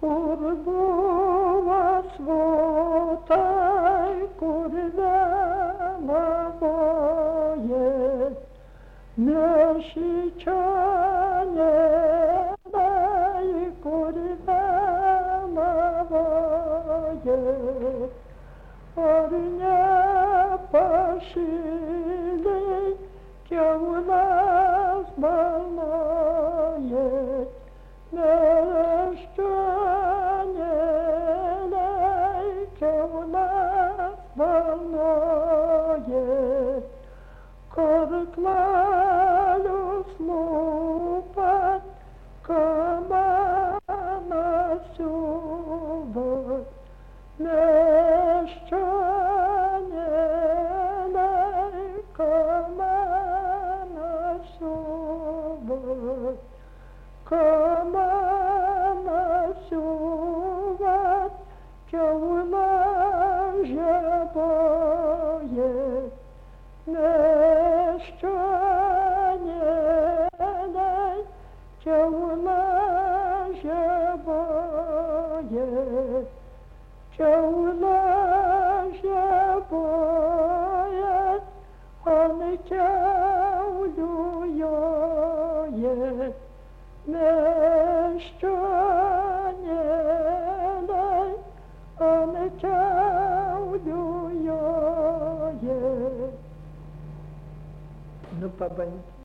Kur buvo svotai, kur vėlavoje, nešičionėlai, kur vėlavoje, ar nepašiliai kiaulas balnoje, Neščionėlai kiaulas balnoje, karklalius lūpat, kamanas siuvat. Neščionėlai kamanas siuvat. Kamanas siuvat, kiaulas žiemoja, neščionėlai kiaulas žiemoja, kiaulas žiemoja, ant kiaulių joja. Neščionėlai ant kiaulių joja. Nu, pabandykit.